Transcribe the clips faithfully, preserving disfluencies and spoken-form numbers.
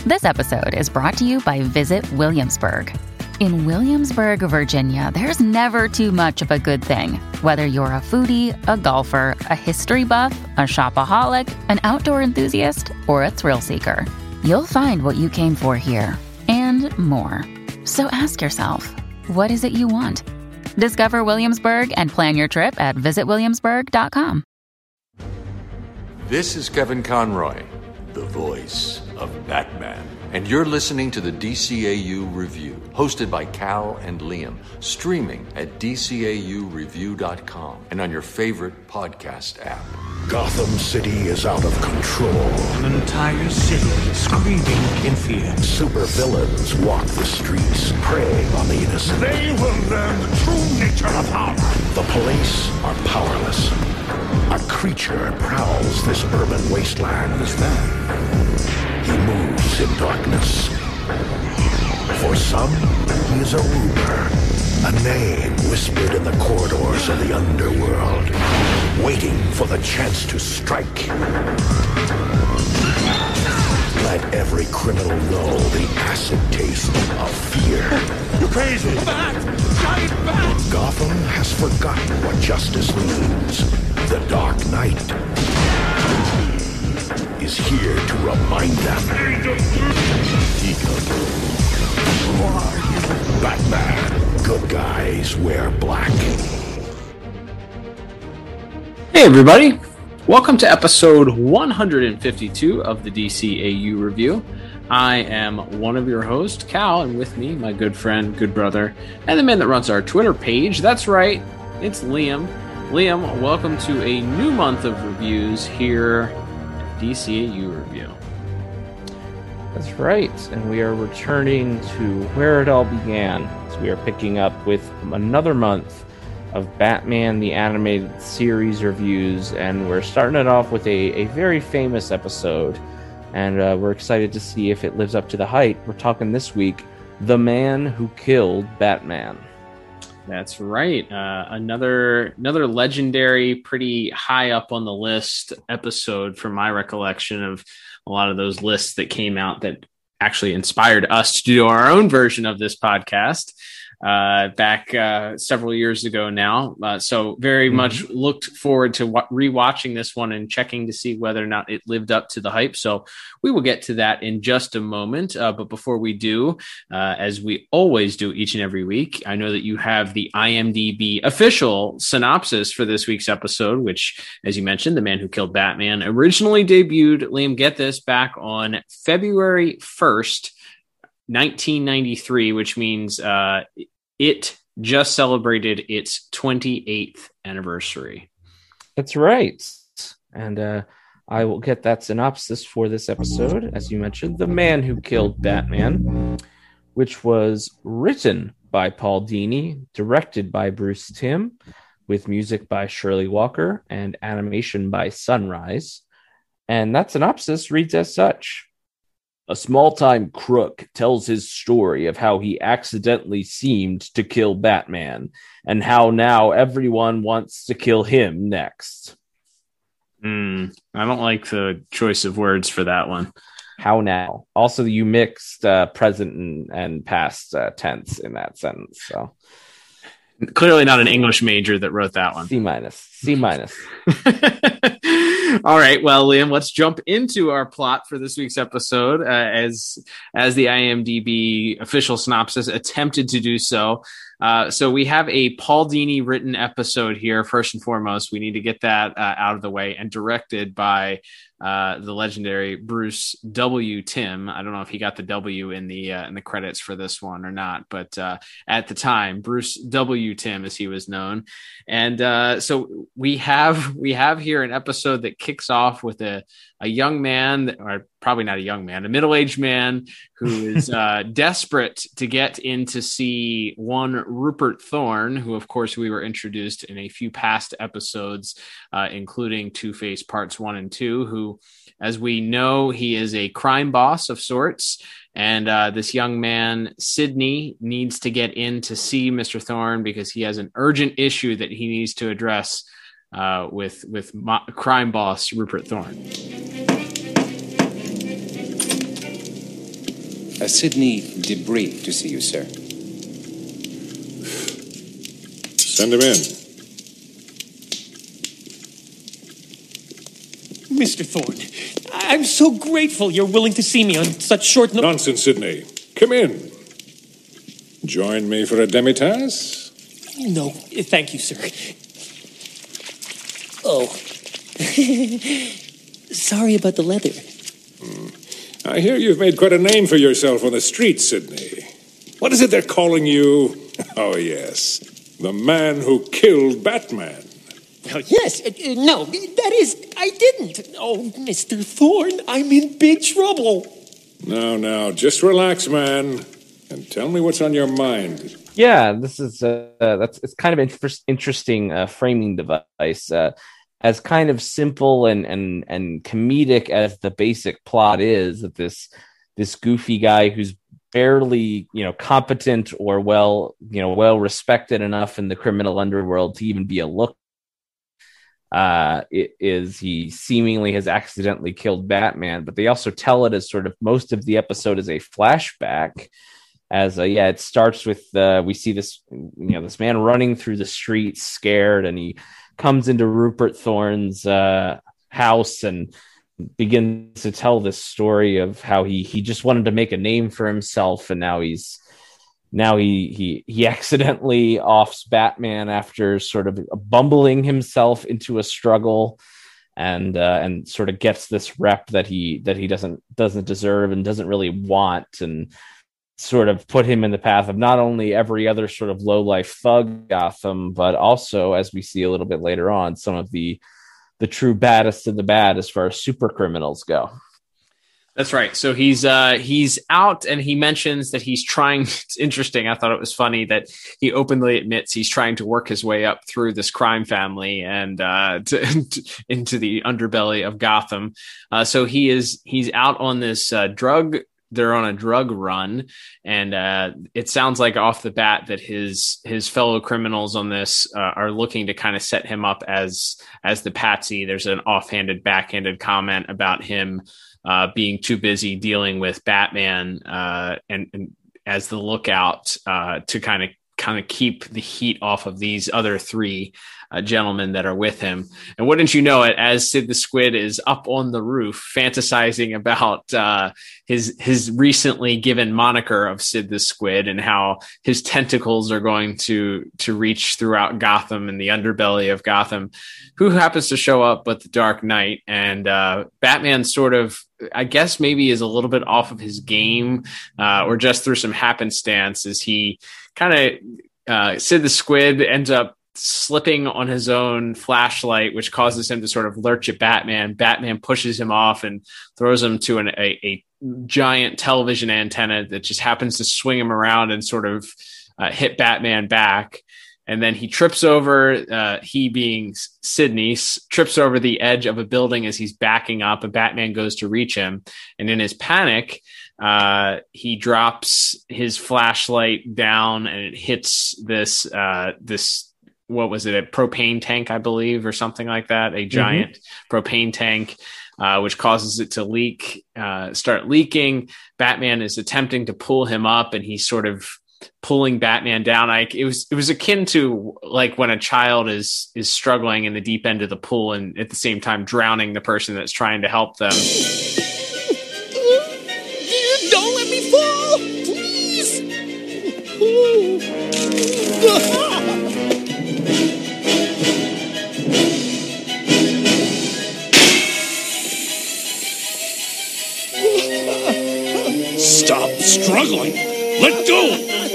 This episode is brought to you by Visit Williamsburg. In Williamsburg, Virginia, there's never too much of a good thing. Whether you're a foodie, a golfer, a history buff, a shopaholic, an outdoor enthusiast, or a thrill seeker, you'll find what you came for here and more. So ask yourself, what is it you want? Discover Williamsburg and plan your trip at visit williamsburg dot com. This is Kevin Conroy, the voice of Batman. And you're listening to the D C A U Review, hosted by Cal and Liam, streaming at d c a u review dot com and on your favorite podcast app. Gotham City is out of control. An entire city screaming in fear. Supervillains walk the streets, preying on the innocent. They will learn the true nature of power. The police are powerless. A creature prowls this urban wasteland. What is that? He moves in darkness. For some, he is a rumor, a name whispered in the corridors of the underworld, waiting for the chance to strike. Let every criminal know the acid taste of fear. You're crazy! Bat! Giant bat! Gotham has forgotten what justice means. The Dark Knight is here to remind them. Who are you? Batman. Good guys wear black. Hey everybody, welcome to episode one hundred fifty-two of the D C A U Review. I am one of your hosts, Cal, and with me, my good friend, good brother, and the man that runs our Twitter page. That's right, it's Liam. Liam, welcome to a new month of reviews here at D C A U Review. That's right, and we are returning to where it all began. So we are picking up with another month of Batman the Animated Series reviews, and we're starting it off with a, a very famous episode, and uh, we're excited to see if it lives up to the hype. We're talking this week, The Man Who Killed Batman. That's right. Uh, another another legendary, pretty high up on the list episode from my recollection of a lot of those lists that came out that actually inspired us to do our own version of this podcast uh, back uh, several years ago now. Uh, so very mm-hmm. much looked forward to wa- rewatching this one and checking to see whether or not it lived up to the hype. So we will get to that in just a moment. Uh, but before we do, uh, as we always do each and every week, I know that you have the I M D B official synopsis for this week's episode, which, as you mentioned, The Man Who Killed Batman originally debuted, Liam, get this, back on February first, nineteen ninety-three, which means uh, it just celebrated its twenty-eighth anniversary. That's right. And uh, I will get that synopsis for this episode. As you mentioned, The Man Who Killed Batman, which was written by Paul Dini, directed by Bruce Timm, with music by Shirley Walker and animation by Sunrise. And that synopsis reads as such. A small-time crook tells his story of how he accidentally seemed to kill Batman, and how now everyone wants to kill him next. Mm, I don't like the choice of words for that one. How now? Also, you mixed uh, present and, and past uh, tense in that sentence. So clearly not an English major that wrote that one. C minus. C minus. All right, well, Liam, let's jump into our plot for this week's episode, uh, as as the I M D B official synopsis attempted to do so. Uh, so we have a Paul Dini written episode here. First and foremost, we need to get that uh, out of the way, and directed by uh, the legendary Bruce W. Timm. I don't know if he got the W in the uh, in the credits for this one or not, but uh, at the time, Bruce W. Timm, as he was known. And uh, so we have we have here an episode that kicks off with a a young man, or probably not a young man, a middle-aged man who is uh, desperate to get in to see one Rupert Thorne, who, of course, we were introduced in a few past episodes, uh, including Two-Face Parts one and two, who, as we know, he is a crime boss of sorts. And uh, this young man, Sidney, needs to get in to see Mister Thorne because he has an urgent issue that he needs to address uh, with, with mo- crime boss Rupert Thorne. Uh, Sidney Debris to see you, sir. Send him in. Mister Thorne, I'm so grateful you're willing to see me on such short notice. Nonsense, Sidney. Come in. Join me for a demitasse? No, thank you, sir. Oh. Sorry about the leather. Hmm. I hear you've made quite a name for yourself on the street, Sidney. What is it they're calling you? Oh, yes. The man who killed Batman. Oh, yes. Uh, uh, no, that is, I didn't. Oh, Mister Thorne, I'm in big trouble. No, no, just relax, man, and tell me what's on your mind. Yeah, this is uh, uh, that's it's kind of an interesting uh, framing device. Uh, as kind of simple and and and comedic as the basic plot is, that this this goofy guy who's barely, you know, competent or well, you know, well respected enough in the criminal underworld to even be a look. Uh, it is he seemingly has accidentally killed Batman, but they also tell it as sort of most of the episode is a flashback. As a, yeah, it starts with uh, we see this, you know, this man running through the streets scared, and he comes into Rupert Thorne's uh, house and begins to tell this story of how he he just wanted to make a name for himself, and now he's now he he he accidentally offs Batman after sort of bumbling himself into a struggle, and uh, and sort of gets this rep that he that he doesn't doesn't deserve and doesn't really want, and sort of put him in the path of not only every other sort of low life thug Gotham, but also, as we see a little bit later on, some of the the true baddest of the bad as far as super criminals go. That's right. So he's uh, he's out, and he mentions that he's trying. It's interesting. I thought it was funny that he openly admits he's trying to work his way up through this crime family and uh, to, to, into the underbelly of Gotham. Uh, so he is he's out on this uh, drug. They're on a drug run, and uh, it sounds like off the bat that his his fellow criminals on this uh, are looking to kind of set him up as as the patsy. There's an offhanded, backhanded comment about him uh, being too busy dealing with Batman uh, and, and as the lookout uh, to kind of kind of keep the heat off of these other three Uh, gentlemen that are with him. And wouldn't you know it, as Sid the Squid is up on the roof fantasizing about uh, his his recently given moniker of Sid the Squid and how his tentacles are going to to reach throughout Gotham and the underbelly of Gotham, who happens to show up but the Dark Knight. And uh, Batman sort of, I guess maybe is a little bit off of his game uh, or just through some happenstance as he kind of uh, Sid the Squid ends up slipping on his own flashlight, which causes him to sort of lurch at Batman. Batman pushes him off and throws him to an, a, a giant television antenna that just happens to swing him around and sort of uh, hit Batman back. And then he trips over, uh, he being Sidney, trips over the edge of a building as he's backing up, and Batman goes to reach him. And in his panic, uh, he drops his flashlight down, and it hits this, uh, this, what was it, a propane tank, I believe, or something like that, a giant mm-hmm. propane tank, uh, which causes it to leak, uh, start leaking. Batman is attempting to pull him up, and he's sort of pulling Batman down. Like it was, it was akin to like when a child is is struggling in the deep end of the pool, and at the same time drowning the person that's trying to help them. Don't let me fall, please. Stop struggling. Let go.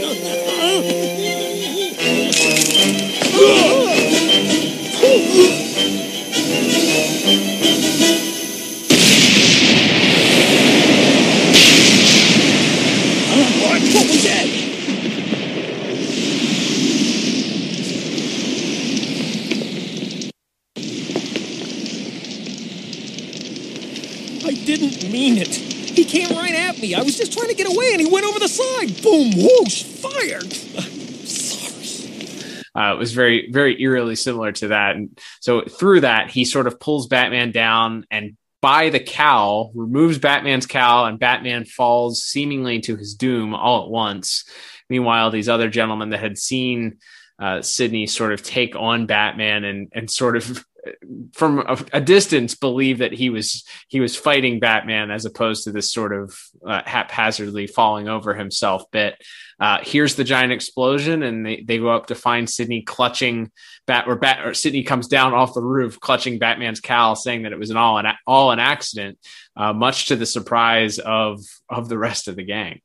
What? What was that? I didn't mean it. He came right at me. I was just trying to get away, and he went over the side. Boom, whoosh, fired. Sorry. Uh, it was very, very eerily similar to that. And so through that, he sort of pulls Batman down and by the cowl, removes Batman's cowl, and Batman falls seemingly to his doom all at once. Meanwhile, these other gentlemen that had seen uh, Sidney sort of take on Batman and and sort of from a, a distance believe that he was he was fighting Batman as opposed to this sort of uh, haphazardly falling over himself bit. Uh, here's the giant explosion, and they, they go up to find Sidney clutching Bat or Bat or Sidney comes down off the roof clutching Batman's cowl, saying that it was an all an all an accident, uh, much to the surprise of of the rest of the gang.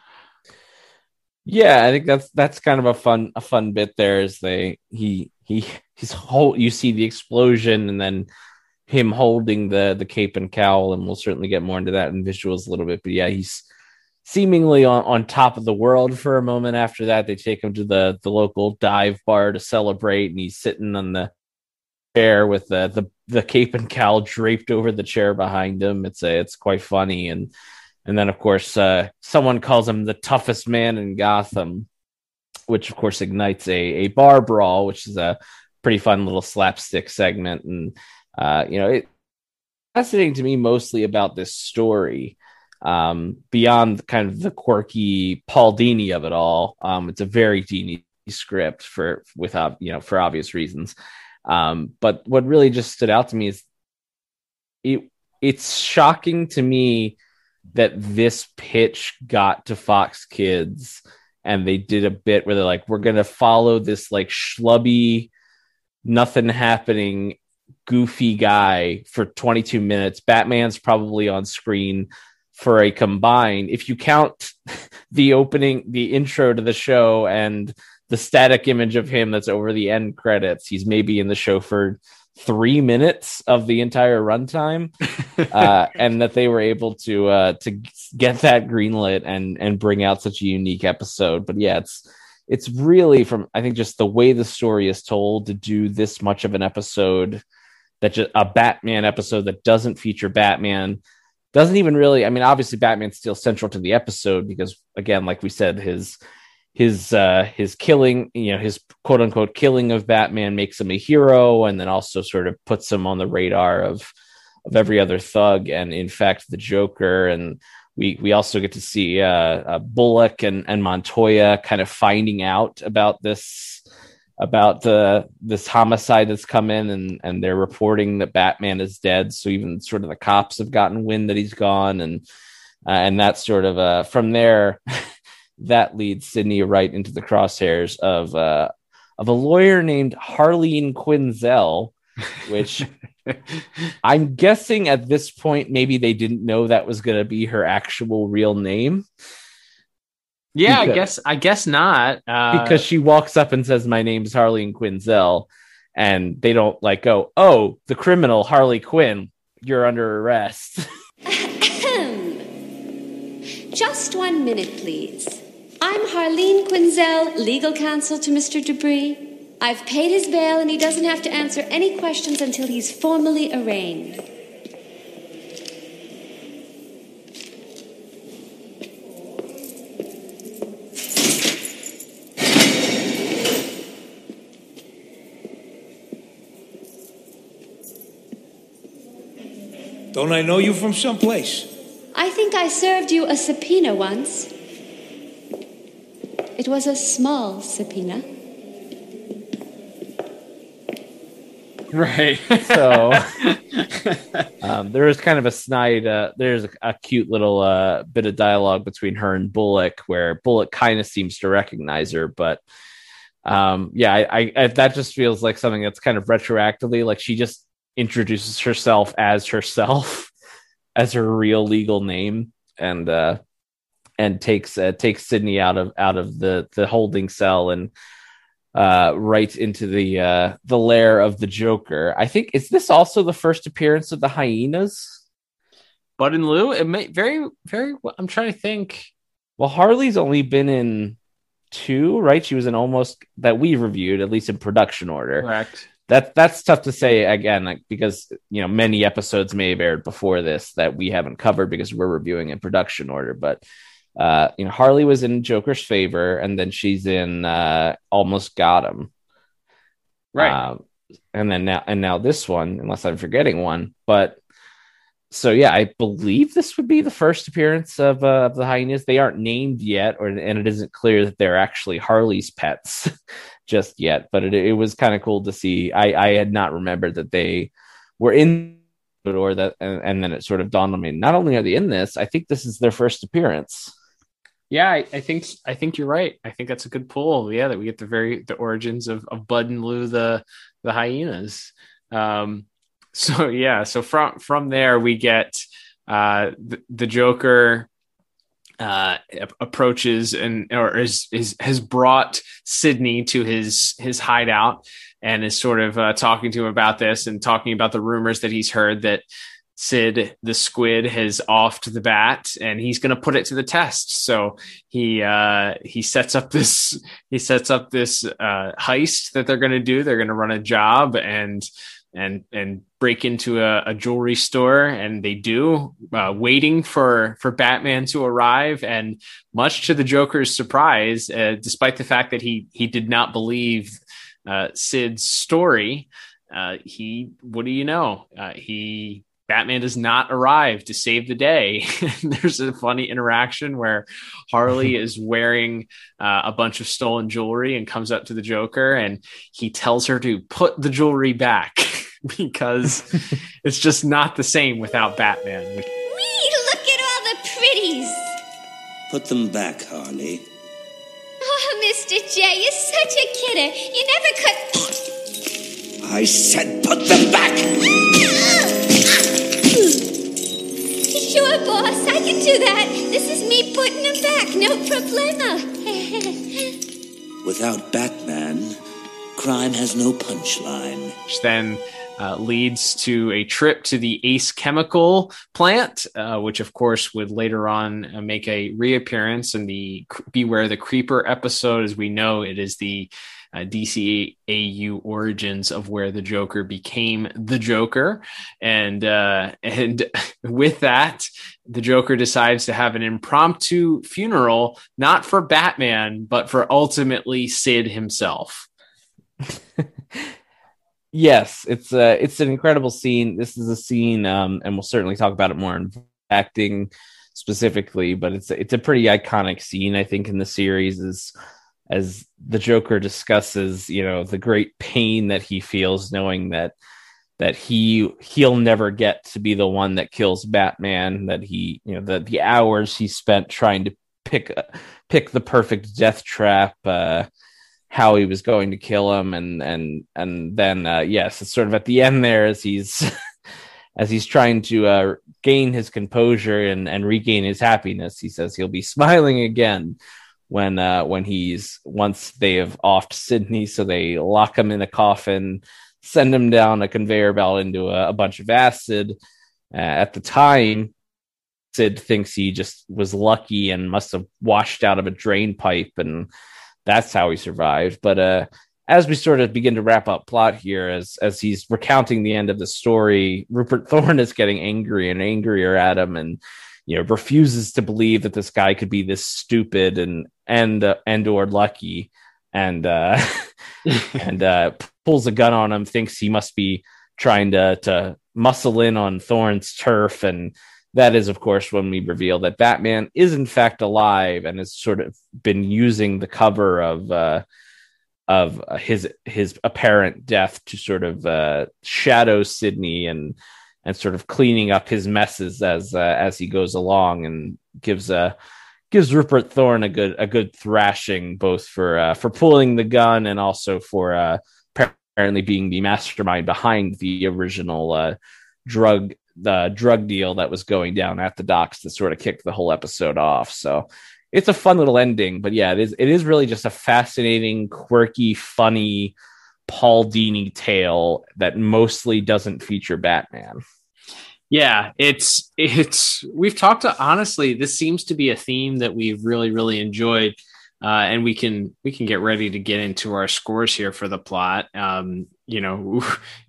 Yeah, I think that's that's kind of a fun a fun bit there. Is they he he he's whole you see the explosion and then him holding the the cape and cowl, and we'll certainly get more into that in visuals a little bit. But yeah, he's seemingly on, on top of the world for a moment. After that, they take him to the the local dive bar to celebrate, and he's sitting on the chair with the the, the cape and cowl draped over the chair behind him. It's a it's quite funny. And And then, of course, uh, someone calls him the toughest man in Gotham, which, of course, ignites a, a bar brawl, which is a pretty fun little slapstick segment. And, uh, you know, it's fascinating to me mostly about this story, um, beyond kind of the quirky Paul Dini of it all. Um, it's a very Dini script for, with, uh, you know, for obvious reasons. Um, but what really just stood out to me is it, it's shocking to me that this pitch got to Fox Kids and they did a bit where they're like, we're going to follow this like schlubby, nothing happening, goofy guy for twenty-two minutes. Batman's probably on screen for a combined, if you count the opening, the intro to the show and the static image of him that's over the end credits, he's maybe in the show for three minutes of the entire runtime, uh, and that they were able to uh, to get that greenlit and and bring out such a unique episode. But yeah, it's it's really, from I think just the way the story is told, to do this much of an episode, that just a Batman episode that doesn't feature Batman, doesn't even really. I mean, obviously Batman's still central to the episode because, again, like we said, his his uh his killing, you know, his quote unquote killing of Batman makes him a hero, and then also sort of puts him on the radar of of every other thug and in fact the Joker. And we we also get to see uh, uh Bullock and and Montoya kind of finding out about this about the this homicide that's come in, and and they're reporting that Batman is dead, so even sort of the cops have gotten wind that he's gone. And uh, and that's sort of uh from there that leads Sidney right into the crosshairs of uh, of a lawyer named Harleen Quinzel, which I'm guessing at this point maybe they didn't know that was going to be her actual real name. Yeah, because, I guess I guess not, uh, because she walks up and says, "My name's Harleen Quinzel," and they don't like go, "Oh, the criminal Harley Quinn, you're under arrest." Just one minute, please. I'm Harleen Quinzel, legal counsel to Mister Dupree. I've paid his bail, and he doesn't have to answer any questions until he's formally arraigned. Don't I know you from someplace? I think I served you a subpoena once. It was a small subpoena. Right. So um, there was kind of a snide, uh, there's a, a cute little uh, bit of dialogue between her and Bullock, where Bullock kind of seems to recognize her. But um, yeah, I, I, I, that just feels like something that's kind of retroactively, like she just introduces herself as herself, as her real legal name, and uh, and takes uh, takes Sidney out of out of the the holding cell and uh, right into the uh, the lair of the Joker. I think, is this also the first appearance of the hyenas? Bud and Lou? It may very very. I'm trying to think. Well, Harley's only been in two, right? She was in almost that we reviewed, at least in production order. Correct. That that's tough to say again, like, because you know many episodes may have aired before this that we haven't covered because we're reviewing in production order. But uh, you know, Harley was in Joker's Favor, and then she's in uh, Almost Got Him, right? Uh, and then now and now this one, unless I'm forgetting one. But so yeah, I believe this would be the first appearance of, uh, of the hyenas. They aren't named yet, or and it isn't clear that they're actually Harley's pets just yet. But it, it was kind of cool to see. I, I had not remembered that they were in, or that, and, and then it sort of dawned on me. Not only are they in this, I think this is their first appearance. Yeah, I, I think I think you're right. I think that's a good pull. Yeah, that we get the very the origins of, of Bud and Lou, the the hyenas. Um, so yeah, so from from there we get uh, the, the Joker uh, approaches and or is is has brought Sidney to his his hideout and is sort of uh, talking to him about this and talking about the rumors that he's heard that Sid the squid has offed the bat and he's going to put it to the test. So he uh, he sets up this he sets up this uh, heist that they're going to do. They're going to run a job and and and break into a, a jewelry store, and they do, uh, waiting for for Batman to arrive. And much to the Joker's surprise, uh, despite the fact that he he did not believe uh, Sid's story, uh, he what do you know uh, he. Batman does not arrive to save the day. There's a funny interaction where Harley is wearing uh, a bunch of stolen jewelry and comes up to the Joker and he tells her to put the jewelry back because it's just not the same without Batman. Wee, look at all the pretties. Put them back, Harley. Oh, Mister J, you're such a kidder. You never could... I said put them back! Sure, boss, I can do that. This is me putting them back, no problema. Without Batman, crime has no punchline. Which then uh, leads to a trip to the Ace Chemical plant, uh, which of course would later on uh, make a reappearance in the Beware the Creeper episode. As we know, it is the Uh, D C A U origins of where the Joker became the Joker. And uh, and with that, the Joker decides to have an impromptu funeral, not for Batman, but for ultimately Sid himself. Yes, it's uh, it's an incredible scene. This is a scene, um, and we'll certainly talk about it more in acting specifically, but it's it's a pretty iconic scene, I think, in the series is as the Joker discusses, you know, the great pain that he feels knowing that that he he'll never get to be the one that kills Batman, that he, you know, the the hours he spent trying to pick pick the perfect death trap, uh, how he was going to kill him, and and and then uh, yes, it's sort of at the end there as he's as he's trying to uh, gain his composure and and regain his happiness, he says he'll be smiling again when uh, when he's once they have offed Sidney, so they lock him in a coffin, send him down a conveyor belt into a, a bunch of acid. Uh, at the time, Sid thinks he just was lucky and must have washed out of a drain pipe, and that's how he survived. But uh, as we sort of begin to wrap up plot here, as as he's recounting the end of the story, Rupert Thorne is getting angry and angrier at him, and you know, refuses to believe that this guy could be this stupid and and uh, and or lucky, and uh, and uh, pulls a gun on him. Thinks he must be trying to to muscle in on Thorne's turf, and that is, of course, when we reveal that Batman is in fact alive and has sort of been using the cover of uh, of his his apparent death to sort of uh, shadow Sidney and. and sort of cleaning up his messes as uh, as he goes along, and gives a gives Rupert Thorne a good a good thrashing, both for uh, for pulling the gun and also for uh, apparently being the mastermind behind the original uh, drug the drug deal that was going down at the docks that sort of kicked the whole episode off. So it's a fun little ending, but yeah, it is it is really just a fascinating, quirky, funny Paul Dini tale that mostly doesn't feature Batman. Yeah, it's it's we've talked to honestly, this seems to be a theme that we've really, really enjoyed. Uh, and we can we can get ready to get into our scores here for the plot. Um, you know,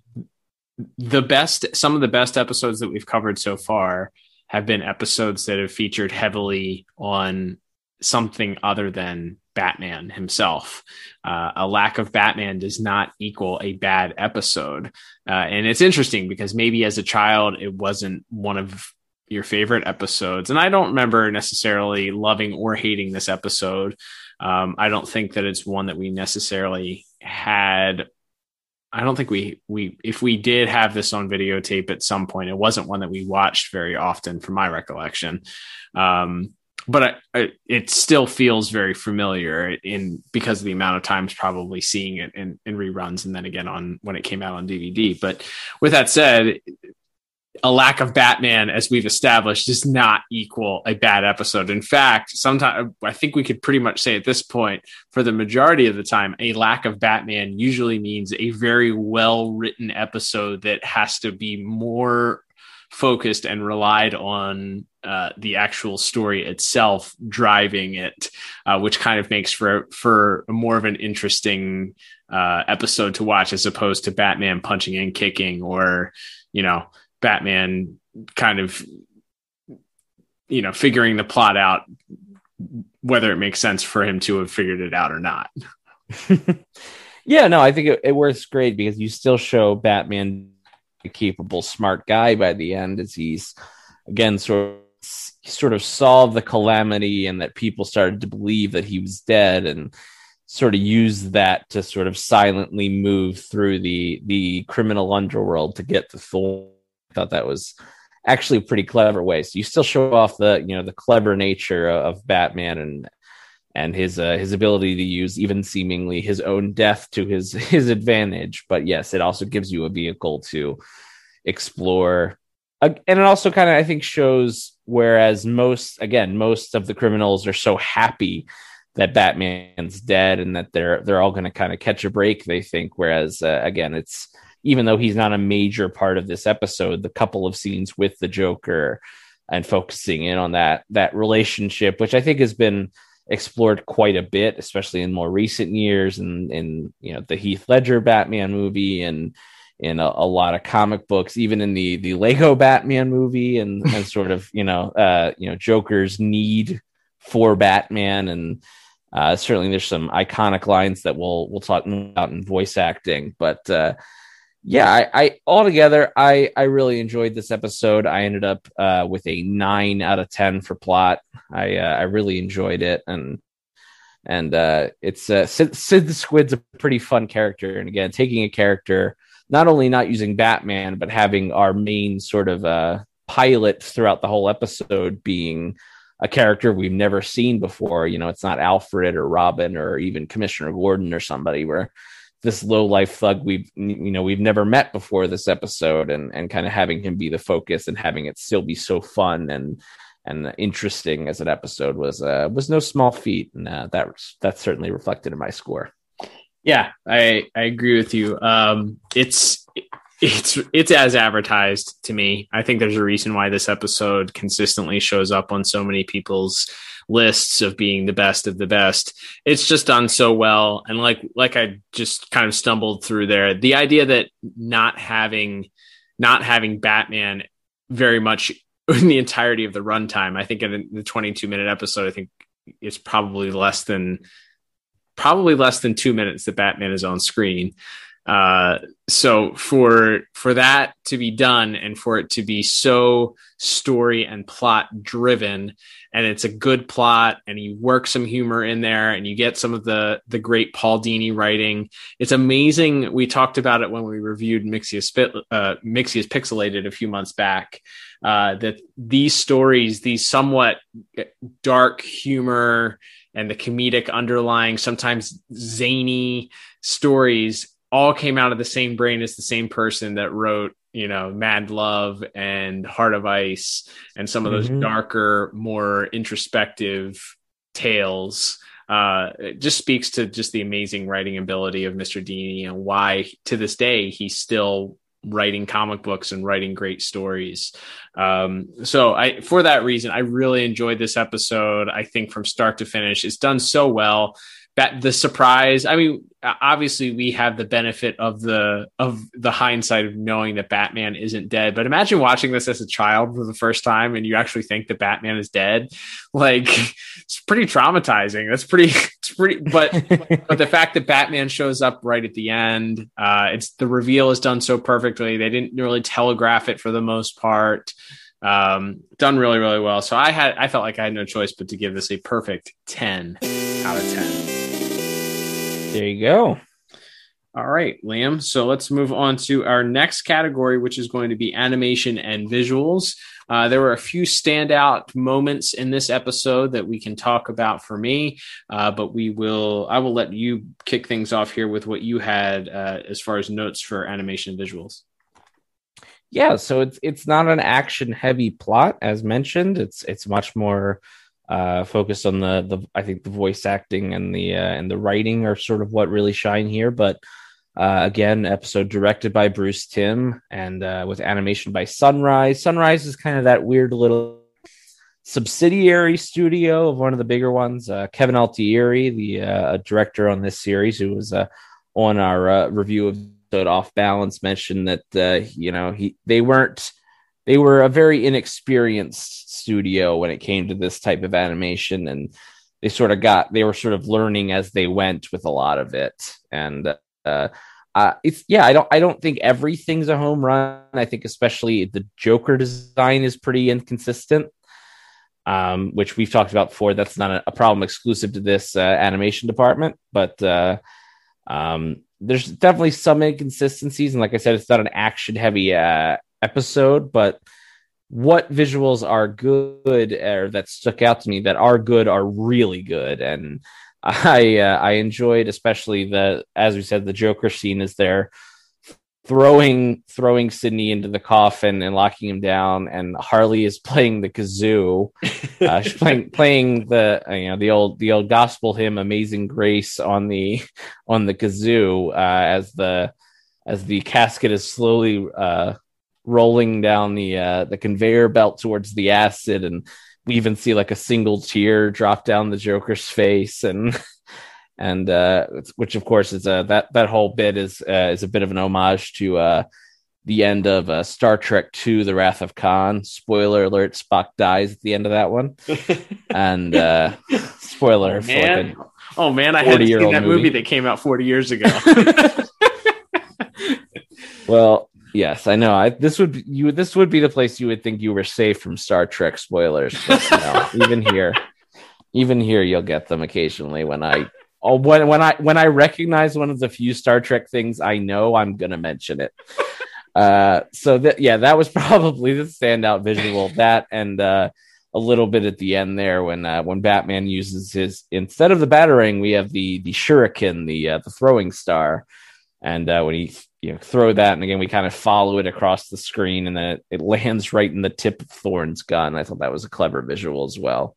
the best some of the best episodes that we've covered so far have been episodes that have featured heavily on something other than Batman himself. Uh, a lack of Batman does not equal a bad episode. Uh, and it's interesting because maybe as a child, it wasn't one of your favorite episodes. And I don't remember necessarily loving or hating this episode. Um, I don't think that it's one that we necessarily had. I don't think we, we, if we did have this on videotape at some point, it wasn't one that we watched very often from my recollection. Um, but I, I, it still feels very familiar in because of the amount of times probably seeing it in, in reruns. And then again on when it came out on D V D. But with that said, a lack of Batman, as we've established, does not equal a bad episode. In fact, sometimes I think we could pretty much say at this point, for the majority of the time, a lack of Batman usually means a very well-written episode that has to be more focused and relied on uh, the actual story itself driving it, uh, which kind of makes for for more of an interesting uh, episode to watch, as opposed to Batman punching and kicking, or you know. Batman kind of, you know, figuring the plot out, whether it makes sense for him to have figured it out or not. Yeah, no, I think it, it works great because you still show Batman a capable, smart guy by the end, as he's, again, sort of, sort of solved the calamity and that people started to believe that he was dead, and sort of used that to sort of silently move through the, the criminal underworld to get to Thor. I thought that was actually a pretty clever way. So you still show off the, you know, the clever nature of Batman and and his uh, his ability to use even seemingly his own death to his his advantage. But yes, it also gives you a vehicle to explore, uh, and it also kind of I think shows whereas most again most of the criminals are so happy that Batman's dead and that they're they're all going to kind of catch a break, they think, whereas uh, again it's. Even though he's not a major part of this episode, the couple of scenes with the Joker and focusing in on that that relationship, which I think has been explored quite a bit, especially in more recent years, and in you know the Heath Ledger Batman movie, and in a, a lot of comic books, even in the the Lego Batman movie, and, and sort of you know uh, you know Joker's need for Batman, and uh, certainly there's some iconic lines that we'll we'll talk about in voice acting, but. Uh, Yeah, I, I altogether, I, I really enjoyed this episode. I ended up uh, with a nine out of ten for plot. I uh, I really enjoyed it, and and uh, it's uh, Sid, Sid the Squid's a pretty fun character. And again, taking a character not only not using Batman, but having our main sort of uh, pilot throughout the whole episode being a character we've never seen before. You know, it's not Alfred or Robin or even Commissioner Gordon or somebody where. This low life thug we've you know we've never met before this episode, and and kind of having him be the focus and having it still be so fun and and interesting as an episode was uh, was no small feat, and uh, that that's certainly reflected in my score. Yeah, I I agree with you. Um, it's it's it's as advertised to me. I think there's a reason why this episode consistently shows up on so many people's lists of being the best of the best. It's just done so well, and like like I just kind of stumbled through there, the idea that not having not having Batman very much in the entirety of the runtime, I think in the twenty-two minute episode, I think it's probably less than probably less than two minutes that Batman is on screen. Uh, so for for that to be done, and for it to be so story and plot driven, and it's a good plot, and you work some humor in there, and you get some of the the great Paul Dini writing. It's amazing. We talked about it when we reviewed Mixius, uh, Mixius Pixelated a few months back, uh, that these stories, these somewhat dark humor and the comedic underlying, sometimes zany stories all came out of the same brain as the same person that wrote, you know, Mad Love and Heart of Ice and some of those mm-hmm. darker, more introspective tales. Uh, it just speaks to just the amazing writing ability of Mister Dini, and why to this day he's still writing comic books and writing great stories. Um, so I, for that reason, I really enjoyed this episode. I think from start to finish, it's done so well. that the surprise. I mean, obviously we have the benefit of the of the hindsight of knowing that Batman isn't dead. But imagine watching this as a child for the first time and you actually think that Batman is dead. Like, it's pretty traumatizing. That's pretty. It's pretty. But but the fact that Batman shows up right at the end, uh, it's the reveal is done so perfectly. They didn't really telegraph it for the most part. Um, done really, really well. So I had, I felt like I had no choice but to give this a perfect ten out of ten. There you go. All right, Liam. So let's move on to our next category, which is going to be animation and visuals. Uh, there were a few standout moments in this episode that we can talk about for me, uh, but we will, I will let you kick things off here with what you had uh, as far as notes for animation and visuals. Yeah, so it's it's not an action heavy plot as mentioned. It's it's much more uh, focused on the the I think the voice acting and the uh, and the writing are sort of what really shine here. But uh, again, episode directed by Bruce Timm and uh, with animation by Sunrise. Sunrise is kind of that weird little subsidiary studio of one of the bigger ones. Uh, Kevin Altieri, the uh, director on this series, who was uh, on our uh, review of Off Balance, mentioned that uh, you know he they weren't they were a very inexperienced studio when it came to this type of animation, and they sort of got they were sort of learning as they went with a lot of it. And uh, uh, it's yeah, I don't I don't think everything's a home run. I think especially the Joker design is pretty inconsistent, um, which we've talked about before. That's not a, a problem exclusive to this uh, animation department, but. Uh, um, There's definitely some inconsistencies. And like I said, it's not an action heavy uh, episode, but what visuals are good or that stuck out to me that are good are really good. And I, uh, I enjoyed, especially the, as we said, the Joker scene is there throwing, throwing Sidney into the coffin and locking him down. And Harley is playing the kazoo. Uh, she's playing, playing the, you know, the old, the old gospel hymn, Amazing Grace on the, on the kazoo, uh, as the, as the casket is slowly, uh, rolling down the, uh, the conveyor belt towards the acid. And we even see like a single tear drop down the Joker's face. And, and, uh, which of course is a, that, that whole bit is, uh, is a bit of an homage to, uh, the end of uh, Star Trek two, The Wrath of Khan. Spoiler alert, Spock dies at the end of that one. And uh, spoiler. Oh, man. Like oh, man, I hadn't seen that movie. movie that came out forty years ago. Well, yes, I know. I, this would be, you. This would be the place you would think you were safe from Star Trek spoilers. But, no, even here, even here, you'll get them occasionally when I oh, when, when I when I recognize one of the few Star Trek things I know, I'm going to mention it. Uh, so that, yeah, that was probably the standout visual. That and uh, a little bit at the end there when uh, when Batman uses his, instead of the Batarang, we have the the Shuriken, the uh, the throwing star, and uh, when he you know throw that, and again we kind of follow it across the screen, and then it, it lands right in the tip of Thorne's gun. I thought that was a clever visual as well.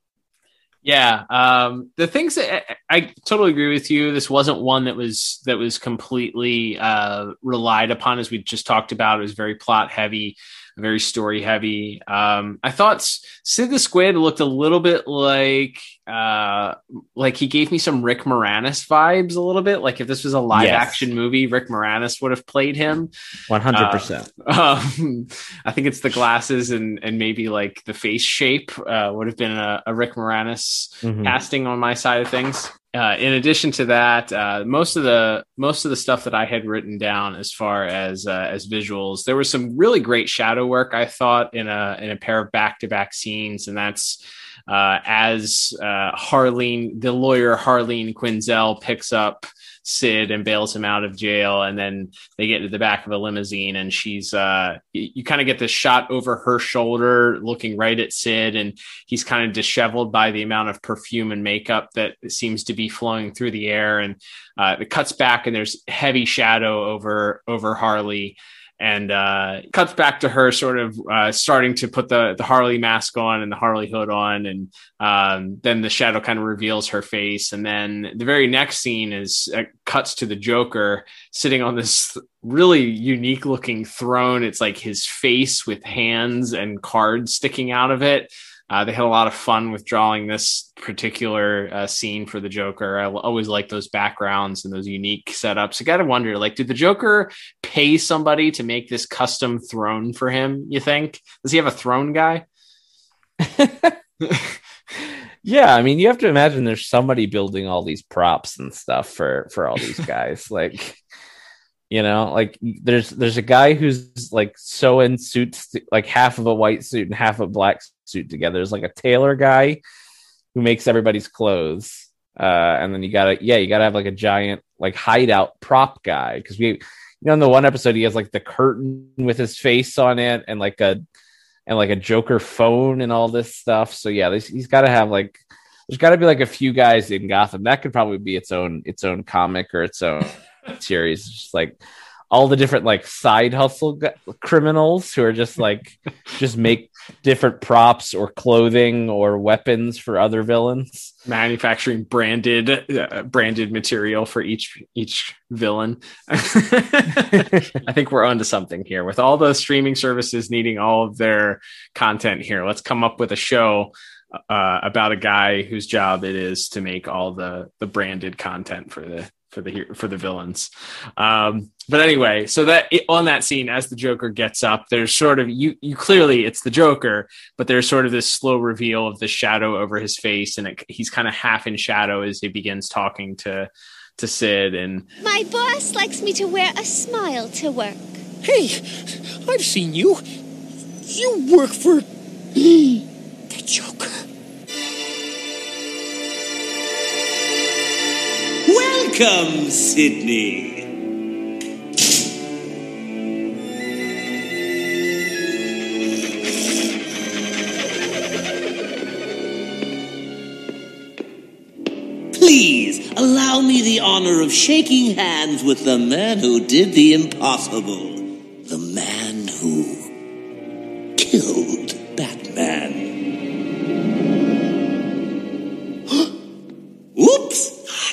Yeah, um, the things that I, I totally agree with you. This wasn't one that was that was completely uh, relied upon, as we just talked about. It was very plot heavy, very story heavy. Um, I thought Sid the Squid looked a little bit like uh, like he gave me some Rick Moranis vibes a little bit. Like if this was a live yes. action movie, Rick Moranis would have played him. one hundred percent. Uh, um, I think it's the glasses and and maybe like the face shape uh, would have been a, a Rick Moranis mm-hmm. casting on my side of things. Uh, in addition to that, uh, most of the most of the stuff that I had written down as far as uh, as visuals, there was some really great shadow work, I thought, in a in a pair of back to back scenes, and that's uh, as uh, Harleen, the lawyer Harleen Quinzel, picks up Sid and bails him out of jail, and then they get to the back of a limousine, and she's uh you, you kind of get this shot over her shoulder looking right at Sid, and he's kind of disheveled by the amount of perfume and makeup that seems to be flowing through the air, and uh it cuts back and there's heavy shadow over over Harley, and uh cuts back to her sort of uh starting to put the the Harley mask on and the Harley hood on, and um then the shadow kind of reveals her face, and then the very next scene is uh, cuts to the Joker sitting on this really unique looking throne. It's like his face with hands and cards sticking out of it. Uh, they had a lot of fun with drawing this particular uh, scene for the Joker. I always like those backgrounds and those unique setups. You got to wonder, like, did the Joker pay somebody to make this custom throne for him, you think? Does he have a throne guy? Yeah, I mean, you have to imagine there's somebody building all these props and stuff for, for all these guys. Like, you know, like there's there's a guy who's like sewing suits, like half of a white suit and half a black suit together. There's like a tailor guy who makes everybody's clothes, uh, and then you gotta yeah you gotta have like a giant like hideout prop guy, because we you know in the one episode he has like the curtain with his face on it and like a and like a Joker phone and all this stuff. So yeah, he's got to have like there's got to be like a few guys in Gotham that could probably be its own its own comic or its own series, just like all the different like side hustle g- criminals who are just like just make different props or clothing or weapons for other villains, manufacturing branded uh, branded material for each each villain. I think we're onto something here with all the streaming services needing all of their content here. Let's come up with a show uh, about a guy whose job it is to make all the the branded content for the for the for the villains. Um, but anyway, so that it, on that scene, as the Joker gets up, there's sort of you you clearly it's the Joker, but there's sort of this slow reveal of the shadow over his face, and it, he's kind of half in shadow as he begins talking to to Sid. And my boss likes me to wear a smile to work. Hey, I've seen you. You work for the Joker. Welcome, Sydney. Please allow me the honor of shaking hands with the man who did the impossible. The man who killed Batman. Oops!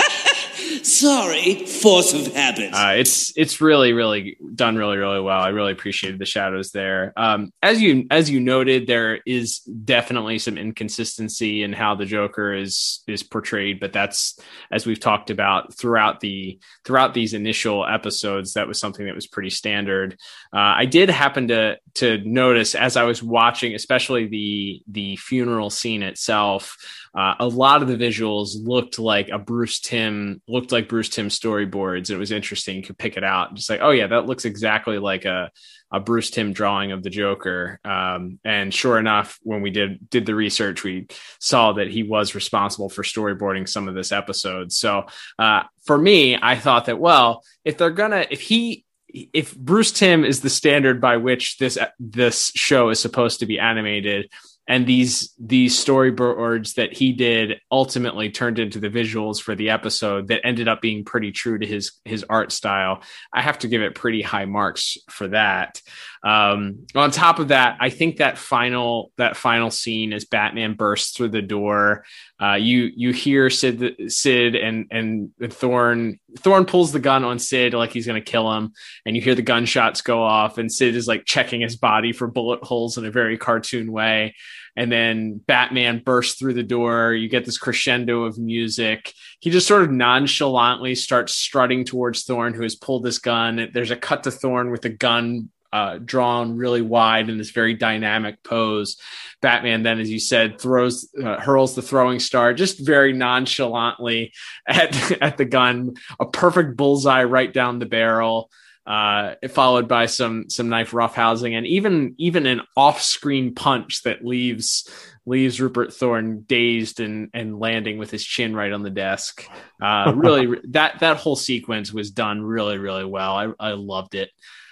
Sorry, force of habit. Uh, it's it's really really done really really well. I really appreciated the shadows there. Um, as you as you noted, there is definitely some inconsistency in how the Joker is is portrayed, but that's, as we've talked about throughout the throughout these initial episodes, that was something that was pretty standard. Uh, I did happen to to notice as I was watching, especially the the funeral scene itself. Uh, a lot of the visuals looked like a Bruce Timm, looked like Bruce Timm storyboards. It was interesting. You could pick it out. Just like, oh yeah, that looks exactly like a, a Bruce Timm drawing of the Joker. Um, and sure enough, when we did, did the research, we saw that he was responsible for storyboarding some of this episode. So uh, for me, I thought that, well, if they're gonna, if he, if Bruce Timm is the standard by which this, this show is supposed to be animated, and these these storyboards that he did ultimately turned into the visuals for the episode that ended up being pretty true to his his art style, I have to give it pretty high marks for that. Um, on top of that, I think that final that final scene as Batman bursts through the door, uh, you you hear Sid Sid and and Thorn Thorn pulls the gun on Sid like he's going to kill him, and you hear the gunshots go off, and Sid is like checking his body for bullet holes in a very cartoon way. And then Batman bursts through the door. You get this crescendo of music. He just sort of nonchalantly starts strutting towards Thorn, who has pulled this gun. There's a cut to Thorn with the gun uh, drawn really wide in this very dynamic pose. Batman then, as you said, throws, uh, hurls the throwing star just very nonchalantly at, at the gun. A perfect bullseye right down the barrel. Uh, followed by some some knife roughhousing and even even an off-screen punch that leaves leaves Rupert Thorne dazed and and landing with his chin right on the desk. Uh, really, that that whole sequence was done really really well. I I loved it.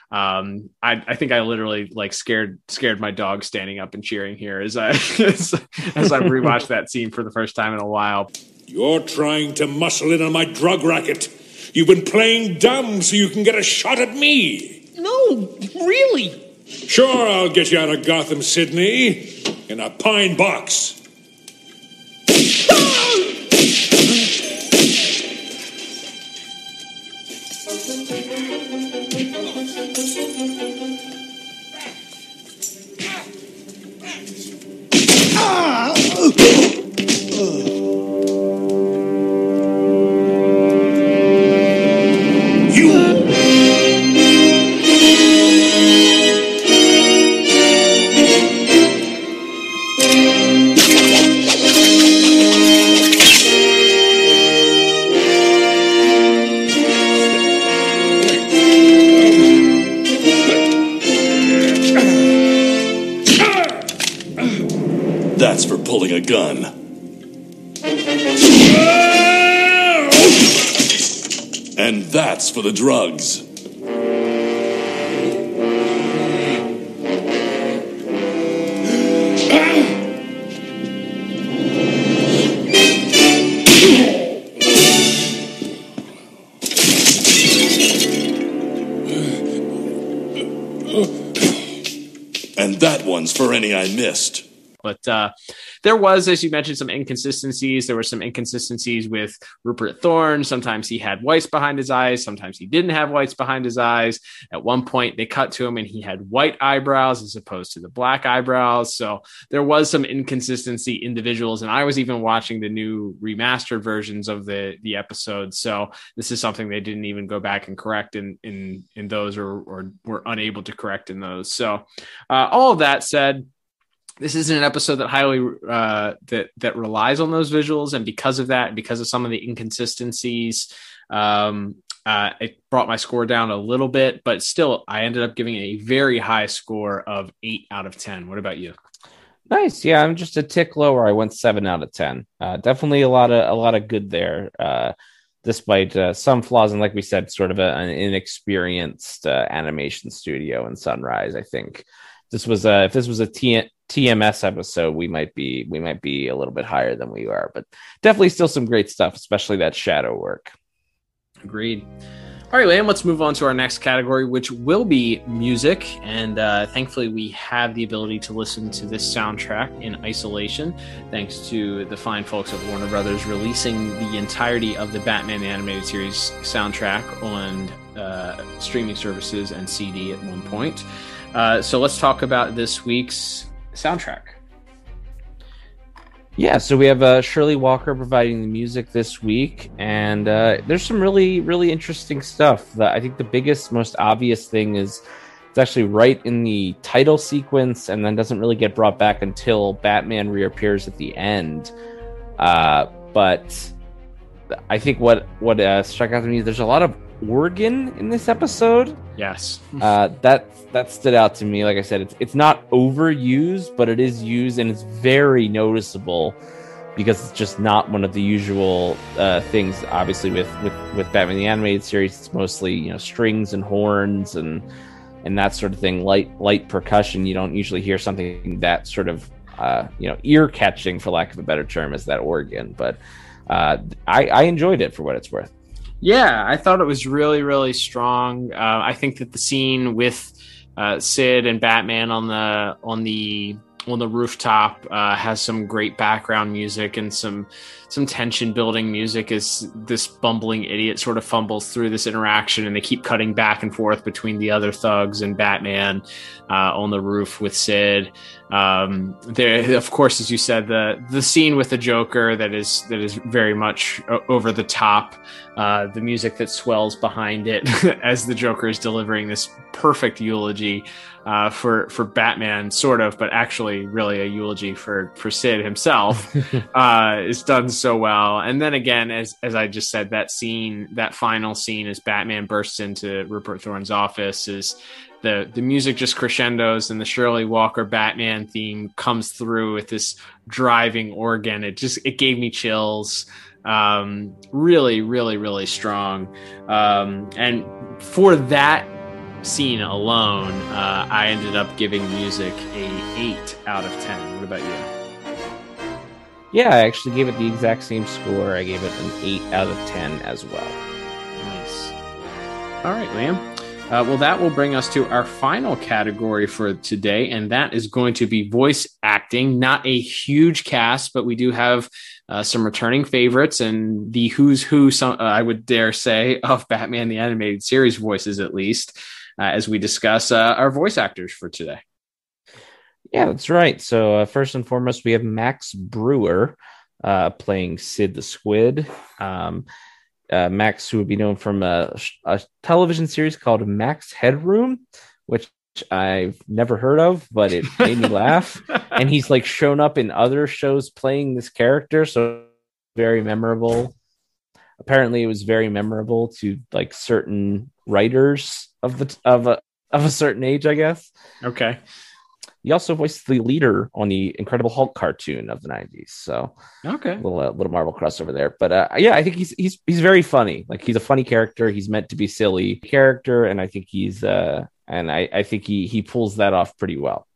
Um, I I think I literally like scared scared my dog standing up and cheering here as I as, as I rewatched that scene for the first time in a while. You're trying to muscle in on my drug racket. You've been playing dumb so you can get a shot at me. No, really. Sure, I'll get you out of Gotham, Sydney, in a pine box. Ah! gun. And that's for the drugs. And that one's for any I missed. But uh, there was, as you mentioned, some inconsistencies. There were some inconsistencies with Rupert Thorne. Sometimes he had whites behind his eyes. Sometimes he didn't have whites behind his eyes. At one point, they cut to him and he had white eyebrows as opposed to the black eyebrows. So there was some inconsistency in the visuals. And I was even watching the new remastered versions of the, the episode. So this is something they didn't even go back and correct in, in, in those or, or were unable to correct in those. So uh, all of that said, this isn't an episode that highly uh, that that relies on those visuals, and because of that, because of some of the inconsistencies, um, uh, it brought my score down a little bit. But still, I ended up giving a very high score of eight out of ten. What about you? Nice, yeah, I'm just a tick lower. I went seven out of ten. Uh, definitely a lot of a lot of good there, uh, despite uh, some flaws, and like we said, sort of a, an inexperienced uh, animation studio in Sunrise. I think this was a, if this was a T. T M S episode, we might be we might be a little bit higher than we are, but definitely still some great stuff, especially that shadow work. Agreed. All right, Liam, let's move on to our next category, which will be music. And uh, thankfully, we have the ability to listen to this soundtrack in isolation, thanks to the fine folks at Warner Brothers releasing the entirety of the Batman the Animated Series soundtrack on uh, streaming services and C D at one point. Uh, so let's talk about this week's soundtrack. Yeah, so we have uh, Shirley Walker providing the music this week, and uh, there's some really, really interesting stuff. The, I think the biggest, most obvious thing is it's actually right in the title sequence, and then doesn't really get brought back until Batman reappears at the end. Uh, but I think what what uh, struck out to me is there's a lot of organ in this episode. Yes. uh, that that stood out to me. Like I said, it's it's not overused, but it is used, and it's very noticeable because it's just not one of the usual uh, things. Obviously, with, with with Batman the Animated Series, it's mostly, you know, strings and horns and and that sort of thing, light light percussion. You don't usually hear something that sort of uh, you know, ear catching, for lack of a better term, as that organ. But uh, I, I enjoyed it for what it's worth. Yeah, I thought it was really, really strong. Uh, I think that the scene with uh, Sid and Batman on the on the on the rooftop uh, has some great background music and some some tension building music as this bumbling idiot sort of fumbles through this interaction, and they keep cutting back and forth between the other thugs and Batman uh, on the roof with Sid. Um, there, of course, as you said, the the scene with the Joker that is that is very much over the top. Uh, the music that swells behind it as the Joker is delivering this perfect eulogy uh, for for Batman, sort of, but actually really a eulogy for for Sid himself, uh, is done so well. And then again, as as I just said, that scene, that final scene, as Batman bursts into Rupert Thorne's office, is the the music just crescendos, and the Shirley Walker Batman theme comes through with this driving organ. It just it gave me chills. Um, really, really, really strong. Um, and for that scene alone, uh, I ended up giving music a eight out of ten. What about you? Yeah, I actually gave it the exact same score. I gave it an eight out of ten as well. Nice. All right, Liam. Uh, well, that will bring us to our final category for today, and that is going to be voice acting. Not a huge cast, but we do have uh, some returning favorites and the who's who, some, uh, I would dare say, of Batman the Animated Series voices, at least, uh, as we discuss uh, our voice actors for today. Yeah, that's right. So uh, first and foremost, we have Max Brewer uh, playing Sid the Squid. Um Uh, Max, who would be known from a, a television series called Max Headroom, which I've never heard of, but it made me laugh. And he's like shown up in other shows playing this character, so very memorable. Apparently, it was very memorable to like certain writers of the of a of a certain age, I guess. Okay. he also voiced the leader on the Incredible Hulk cartoon of the nineties. So okay, a little, uh, little Marvel crossover there. But uh, yeah, I think he's he's he's very funny. Like he's a funny character. He's meant to be silly character, and I think he's uh, and I, I think he he pulls that off pretty well.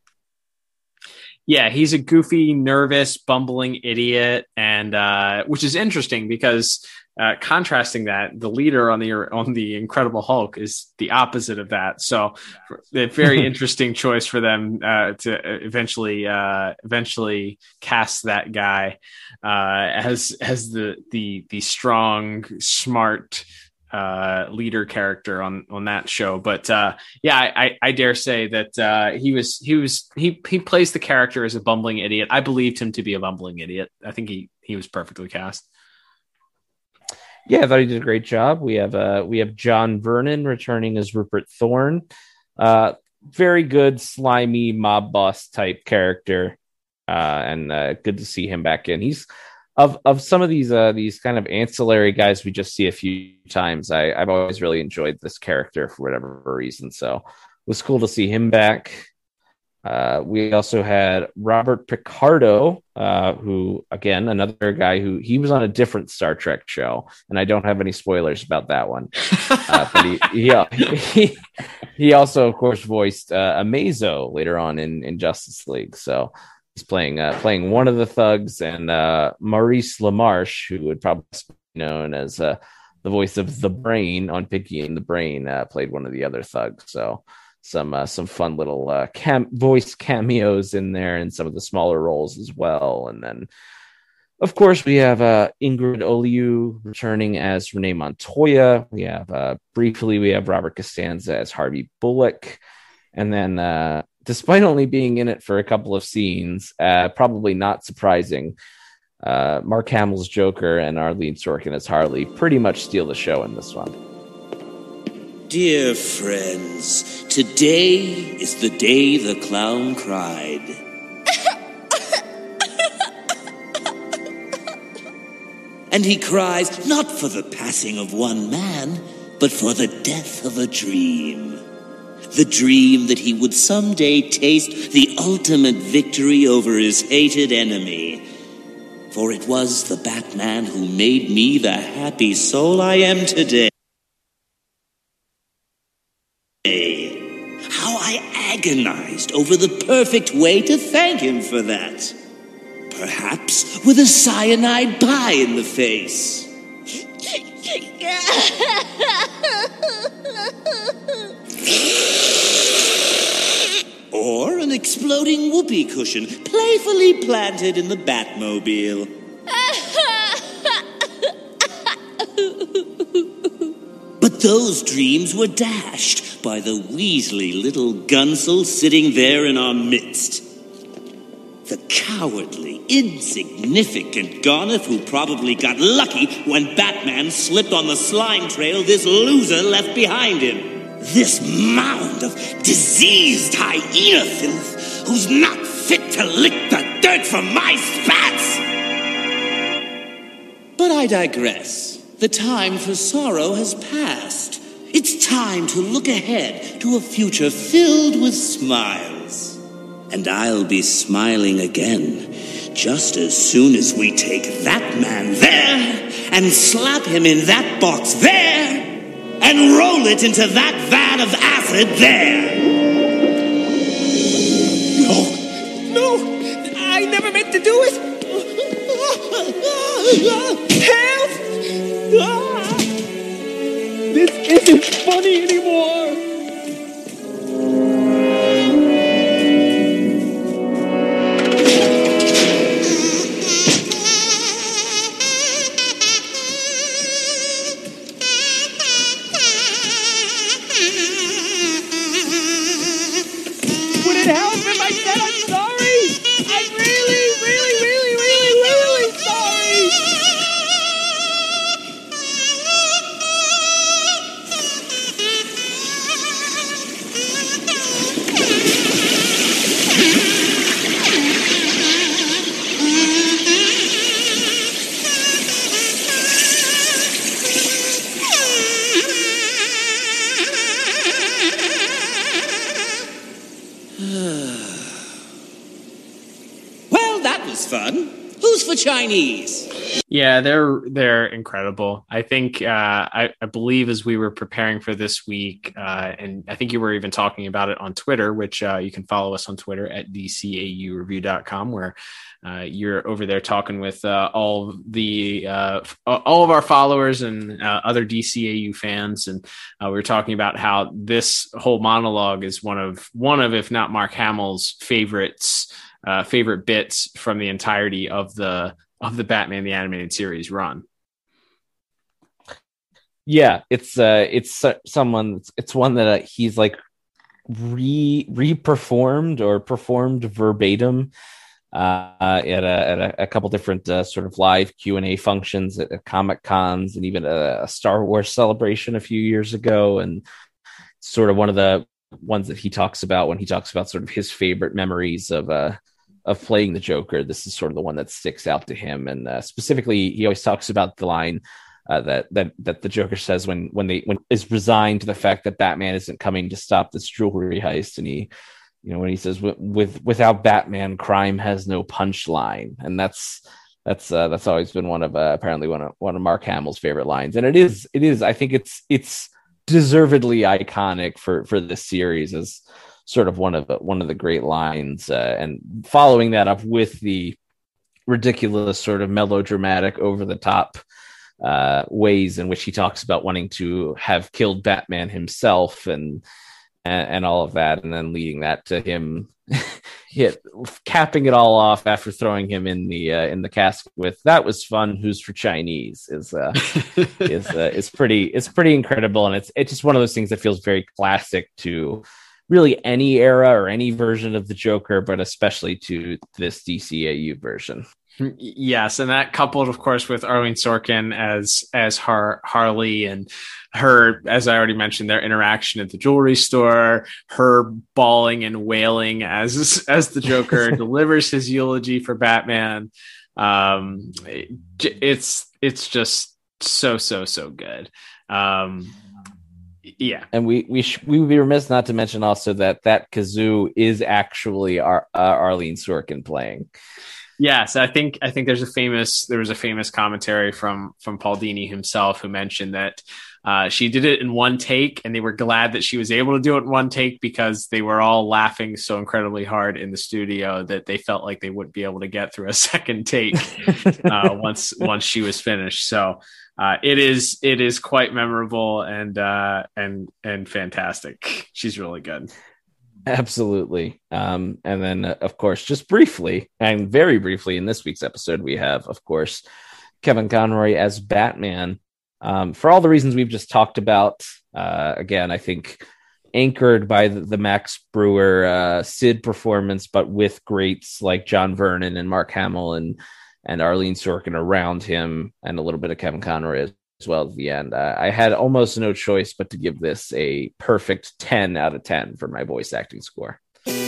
Yeah, he's a goofy, nervous, bumbling idiot, and uh, which is interesting because uh, contrasting that, the leader on the on the Incredible Hulk is the opposite of that. So, a very interesting choice for them uh, to eventually uh, eventually cast that guy uh, as as the the the strong, smart uh leader character on on that show. But uh yeah I I dare say that uh he was he was he he plays the character as a bumbling idiot. I believed him to be a bumbling idiot. I think he he was perfectly cast. Yeah, I thought he did a great job. We have uh we have John Vernon returning as Rupert Thorne. Uh very good, slimy mob boss type character, uh and uh good to see him back in. He's Of of some of these uh, these kind of ancillary guys we just see a few times, I, I've always really enjoyed this character for whatever reason. So it was cool to see him back. Uh, we also had Robert Picardo, uh, who, again, another guy who he was on a different Star Trek show, and I don't have any spoilers about that one. Uh, but he, he, he, he also, of course, voiced uh, Amazo later on in, in Justice League. So he's playing uh, playing one of the thugs, and uh, Maurice LaMarche, who would probably be known as uh, the voice of the Brain on Pinky and the Brain, uh, played one of the other thugs. So some uh, some fun little uh, cam- voice cameos in there, and some of the smaller roles as well. And then, of course, we have uh, Ingrid Oliu returning as Renee Montoya. We have uh, briefly we have Robert Costanza as Harvey Bullock, and then. Uh, Despite only being in it for a couple of scenes, uh, probably not surprising, uh, Mark Hamill's Joker and Arlene Sorkin as Harley pretty much steal the show in this one. Dear friends, today is the day the clown cried. And he cries not for the passing of one man, but for the death of a dream. The dream that he would someday taste the ultimate victory over his hated enemy. For it was the Batman who made me the happy soul I am today. How I agonized over the perfect way to thank him for that. Perhaps with a cyanide pie in the face. Or an exploding whoopee cushion playfully planted in the Batmobile. But those dreams were dashed by the Weasley little gunsel sitting there in our midst. The cowardly, insignificant Garnet who probably got lucky when Batman slipped on the slime trail this loser left behind him. This mound of diseased hyena filth who's not fit to lick the dirt from my spats! But I digress. The time for sorrow has passed. It's time to look ahead to a future filled with smiles. And I'll be smiling again just as soon as we take that man there and slap him in that box there and roll it into that vat of acid there. No, no, I never meant to do it. Help! Ah, this isn't funny anymore. for Chinese. Yeah, they're they're incredible. I think uh, I, I believe as we were preparing for this week, uh, and I think you were even talking about it on Twitter, which uh, you can follow us on Twitter at D C A U review dot com, where uh, you're over there talking with uh, all the uh, all of our followers and uh, other D C A U fans, and uh, we were talking about how this whole monologue is one of one of, if not Mark Hamill's favorites, uh, favorite bits from the entirety of the. of the Batman the Animated Series run. Yeah, it's uh it's uh, someone it's one that uh, he's like re re-performed or performed verbatim uh at a at a, a couple different uh, sort of live Q and A functions at, at Comic Cons, and even a, a Star Wars celebration a few years ago, and sort of one of the ones that he talks about when he talks about sort of his favorite memories of uh of playing the Joker. This is sort of the one that sticks out to him. And uh, specifically, he always talks about the line uh, that, that, that the Joker says when, when they, when is resigned to the fact that Batman isn't coming to stop this jewelry heist. And he, you know, when he says with, without Batman, crime has no punchline. And that's, that's, uh, that's always been one of, uh, apparently one of, one of Mark Hamill's favorite lines. And it is, it is, I think it's, it's deservedly iconic for, for this series as sort of one of the, one of the great lines, uh, and following that up with the ridiculous sort of melodramatic, over the top uh, ways in which he talks about wanting to have killed Batman himself, and and, and all of that, and then leading that to him hit capping it all off after throwing him in the uh, in the casket with "That was fun. Who's for Chinese?" is uh, is uh, is pretty it's pretty incredible, and it's it's just one of those things that feels very classic to really any era or any version of the Joker, but especially to this D C A U version. Yes, and that coupled, of course, with Arlene Sorkin as as Har- Harley, and her, as I already mentioned, their interaction at the jewelry store, her bawling and wailing as as the Joker delivers his eulogy for Batman. Um, it, it's it's just so so so good. Um, Yeah, and we we sh- we would be remiss not to mention also that that kazoo is actually Ar- uh, Arlene Sorkin playing. Yes, I think I think there's a famous there was a famous commentary from from Paul Dini himself who mentioned that uh, she did it in one take, and they were glad that she was able to do it in one take because they were all laughing so incredibly hard in the studio that they felt like they wouldn't be able to get through a second take uh, once once she was finished. So. Uh, it is it is quite memorable and uh, and and fantastic. She's really good. Absolutely. Um, and then, uh, of course, just briefly and very briefly in this week's episode, we have, of course, Kevin Conroy as Batman. Um, for all the reasons we've just talked about. Uh, again, I think anchored by the, the Max Brewer uh, Sid performance, but with greats like John Vernon and Mark Hamill and and Arlene Sorkin around him, and a little bit of Kevin Conroy as, as well at the end. Uh, I had almost no choice but to give this a perfect ten out of ten for my voice acting score.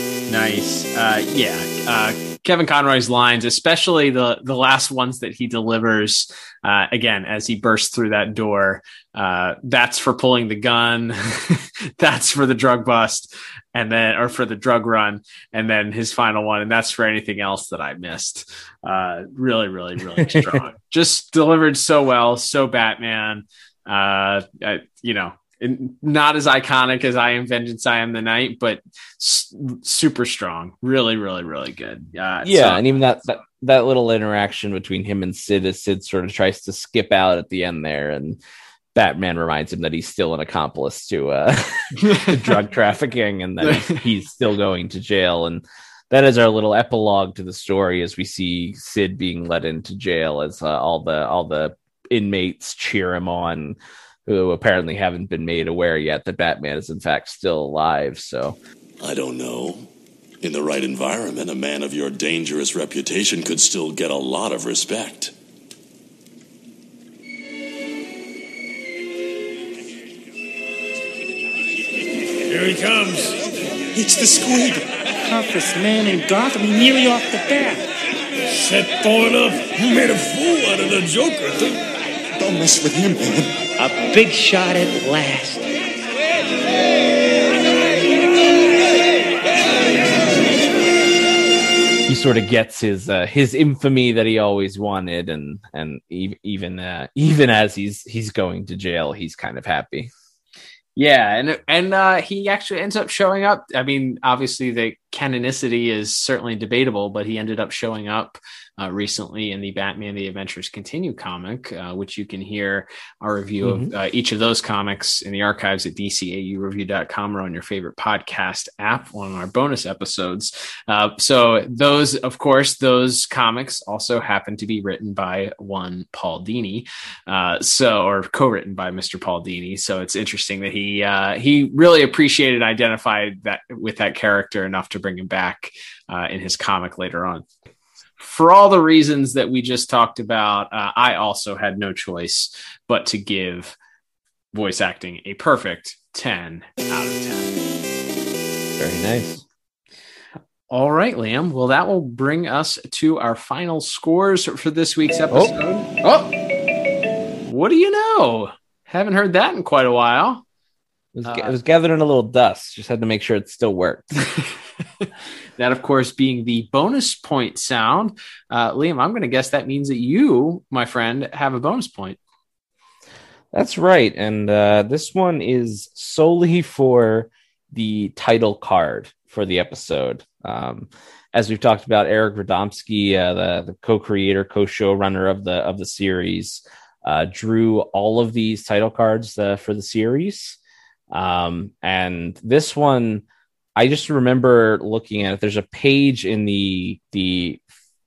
Nice. Uh, yeah. Uh, Kevin Conroy's lines, especially the, the last ones that he delivers, uh, again, as he bursts through that door, uh, that's for pulling the gun. That's for the drug bust, and then, or for the drug run. And then his final one, and that's for anything else that I missed. Uh, really, really, really strong. Just delivered so well. So Batman, uh, I, you know, not as iconic as I Am Vengeance, I Am the Night, but s- super strong. Really, really, really good. Uh, yeah, so- and even that, that that little interaction between him and Sid, as Sid sort of tries to skip out at the end there, and Batman reminds him that he's still an accomplice to, uh, to drug trafficking, and that he's, he's still going to jail. And that is our little epilogue to the story, as we see Sid being let into jail, as uh, all the all the inmates cheer him on, who apparently haven't been made aware yet that Batman is in fact still alive. So I don't know. In the right environment, a man of your dangerous reputation could still get a lot of respect. Here he comes. It's the Squid. Toughest man in Gotham, nearly off the bat. Set going up. You made a fool out of the Joker. Don't mess with him, man. A big shot at last. he sort of gets his uh, his infamy that he always wanted, and and even uh, even as he's he's going to jail, he's kind of happy. Yeah, and and uh, he actually ends up showing up. I mean, obviously the canonicity is certainly debatable, but he ended up showing up uh, recently in the Batman: The Adventures Continue comic, uh, which you can hear our review mm-hmm. of uh, each of those comics in the archives at d c a u review dot com or on your favorite podcast app on our bonus episodes. Uh, so those, of course, those comics also happen to be written by one Paul Dini, uh, so or co-written by Mister Paul Dini. So it's interesting that he He uh, he really appreciated and identified that with that character enough to bring him back uh, in his comic later on. For all the reasons that we just talked about, uh, I also had no choice but to give voice acting a perfect ten out of ten. Very nice. All right, Liam. Well, that will bring us to our final scores for this week's episode. Oh, oh. What do you know? Haven't heard that in quite a while. It was, uh, it was gathering a little dust. Just had to make sure it still worked. That, of course, being the bonus point sound. Uh, Liam, I'm going to guess that means that you, my friend, have a bonus point. That's right. And uh, this one is solely for the title card for the episode. Um, as we've talked about, Eric Radomski, uh, the, the co-creator, co-showrunner of the of the series, uh, drew all of these title cards uh, for the series. Um, and this one, I just remember looking at it. There's a page in the, the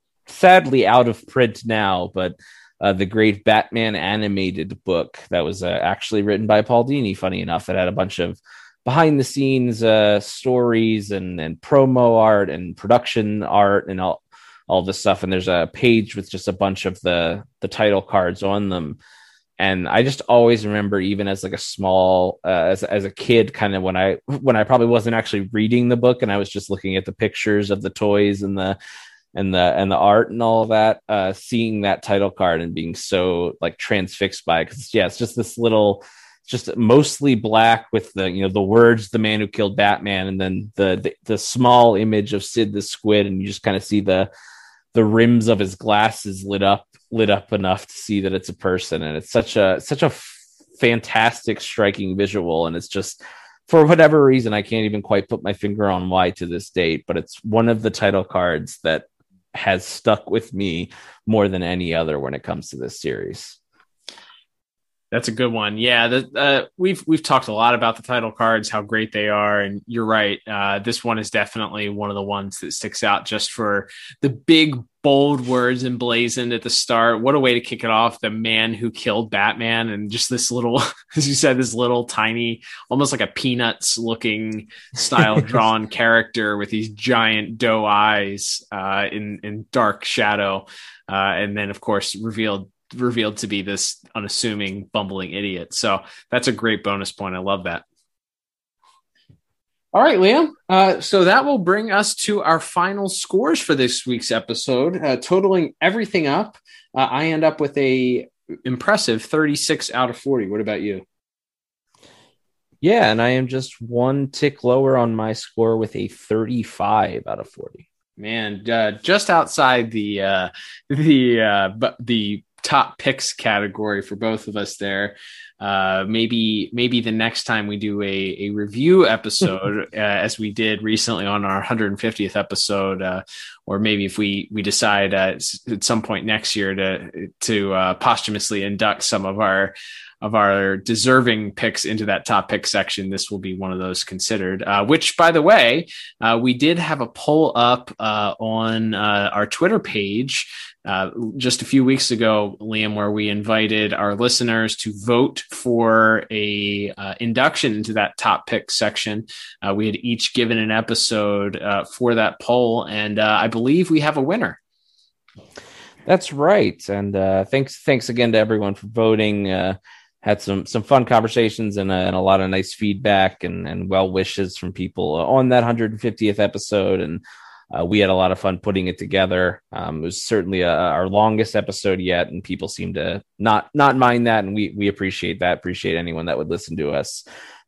sadly out of print now, but uh, the great Batman animated book that was uh, actually written by Paul Dini. Funny enough, it had a bunch of behind the scenes uh, stories and, and promo art and production art and all, all this stuff. And there's a page with just a bunch of the, the title cards on them. And I just always remember, even as like a small, uh, as as a kid, kind of when I when I probably wasn't actually reading the book and I was just looking at the pictures of the toys and the and the and the art and all of that, uh, seeing that title card and being so like transfixed by it. Because yeah, it's just this little, just mostly black with the you know the words "the man who killed Batman" and then the the, the small image of Sid the Squid, and you just kind of see the the rims of his glasses lit up. lit up enough to see that it's a person, and it's such a such a f- fantastic striking visual, and it's just, for whatever reason, I can't even quite put my finger on why to this date, but it's one of the title cards that has stuck with me more than any other when it comes to this series. That's a good one. Yeah, the, uh, we've we've talked a lot about the title cards, how great they are, and you're right. Uh, this one is definitely one of the ones that sticks out just for the big, bold words emblazoned at the start. What a way to kick it off! The man who killed Batman, and just this little, as you said, this little tiny, almost like a Peanuts-looking style drawn character with these giant doe eyes uh, in in dark shadow, uh, and then of course revealed. revealed to be this unassuming, bumbling idiot. So that's a great bonus point. I love that. All right, Liam. Uh, so that will bring us to our final scores for this week's episode. Uh, totaling everything up, uh, I end up with a impressive thirty-six out of forty. What about you? Yeah, and I am just one tick lower on my score with a thirty-five out of forty. Man, uh, just outside the uh, the uh, but the top picks category for both of us there. Uh, maybe maybe the next time we do a, a review episode, uh, as we did recently on our one hundred fiftieth episode, uh, or maybe if we we decide uh, at some point next year to to uh, posthumously induct some of our of our deserving picks into that top pick section, this will be one of those considered, uh, which, by the way, uh, we did have a poll up uh, on uh, our Twitter page uh, just a few weeks ago, Liam, where we invited our listeners to vote for a uh, induction into that top pick section. Uh, we had each given an episode uh, for that poll, and uh, I believe we have a winner. That's right. And uh, thanks, thanks again to everyone for voting. Uh, Had some some fun conversations and, uh, and a lot of nice feedback and, and well wishes from people on that one hundred fiftieth episode. And uh, we had a lot of fun putting it together. Um, it was certainly a, our longest episode yet, and people seem to not not mind that. And we we appreciate that. Appreciate anyone that would listen to us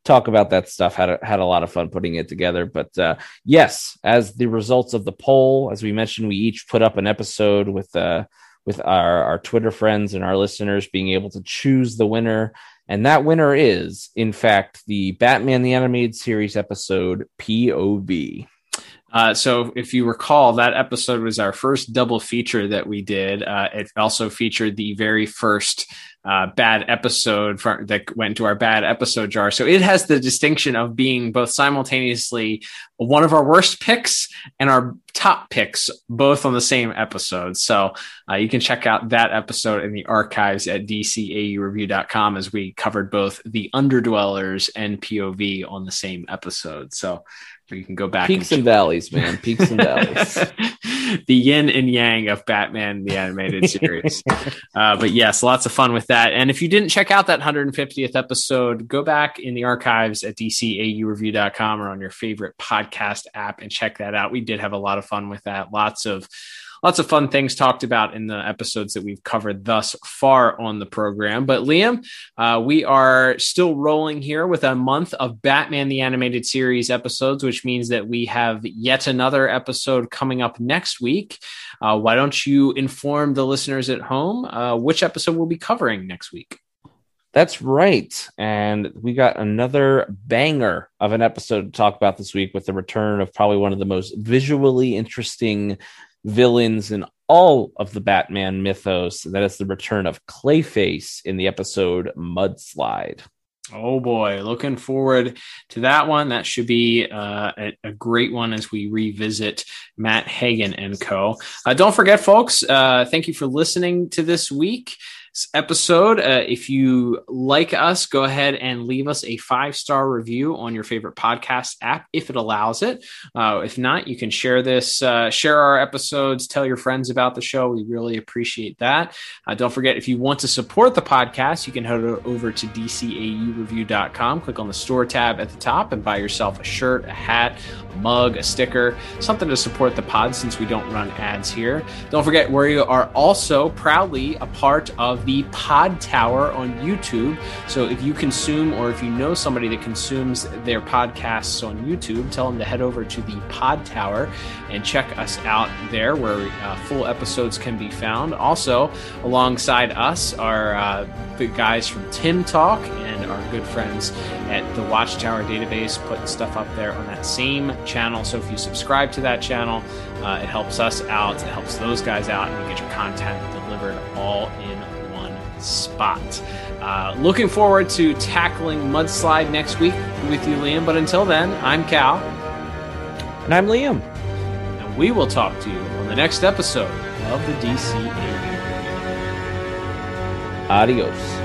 talk about that stuff. Had a, had a lot of fun putting it together. But uh, yes, as the results of the poll, as we mentioned, we each put up an episode with uh, with our, our Twitter friends and our listeners being able to choose the winner. And that winner is, in fact, the Batman the Animated Series episode P O V. Uh, so if you recall, that episode was our first double feature that we did. Uh, it also featured the very first uh, bad episode for, that went into our bad episode jar. So it has the distinction of being both simultaneously one of our worst picks and our top picks, both on the same episode. So uh, you can check out that episode in the archives at D C A U review dot com, as we covered both the Underdwellers and P O V on the same episode. So you can go back. Peaks and, and valleys, man. Peaks and valleys. The yin and yang of Batman, the animated series. uh, but yes, lots of fun with that. And if you didn't check out that one hundred fiftieth episode, go back in the archives at D C A U review dot com or on your favorite podcast app and check that out. We did have a lot of fun with that. Lots of Lots of fun things talked about in the episodes that we've covered thus far on the program. But Liam, uh, we are still rolling here with a month of Batman the Animated Series episodes, which means that we have yet another episode coming up next week. Uh, why don't you inform the listeners at home uh, which episode we'll be covering next week? That's right. And we got another banger of an episode to talk about this week with the return of probably one of the most visually interesting villains in all of the Batman mythos. That is the return of Clayface in the episode Mudslide. Oh boy, looking forward to that one. That should be uh, a, a great one as we revisit Matt Hagen and co. Uh, don't forget, folks, uh, thank you for listening to this week. Episode. Uh, if you like us, go ahead and leave us a five-star review on your favorite podcast app if it allows it. Uh, if not, you can share this, uh, share our episodes, tell your friends about the show. We really appreciate that. Uh, don't forget, if you want to support the podcast, you can head over to D C A U review dot com, click on the store tab at the top and buy yourself a shirt, a hat, a mug, a sticker, something to support the pod since we don't run ads here. Don't forget, we are also proudly a part of the Pod Tower on YouTube. So if you consume, or if you know somebody that consumes their podcasts on YouTube, tell them to head over to the Pod Tower and check us out there, where uh, full episodes can be found. Also, alongside us are uh, the guys from Tim Talk and our good friends at the Watchtower Database, putting stuff up there on that same channel. So if you subscribe to that channel, uh, it helps us out, it helps those guys out, and you get your content delivered all in spot. Uh, looking forward to tackling Mudslide next week with you, Liam. But until then, I'm Cal. And I'm Liam. And we will talk to you on the next episode of the D C A U. Adios.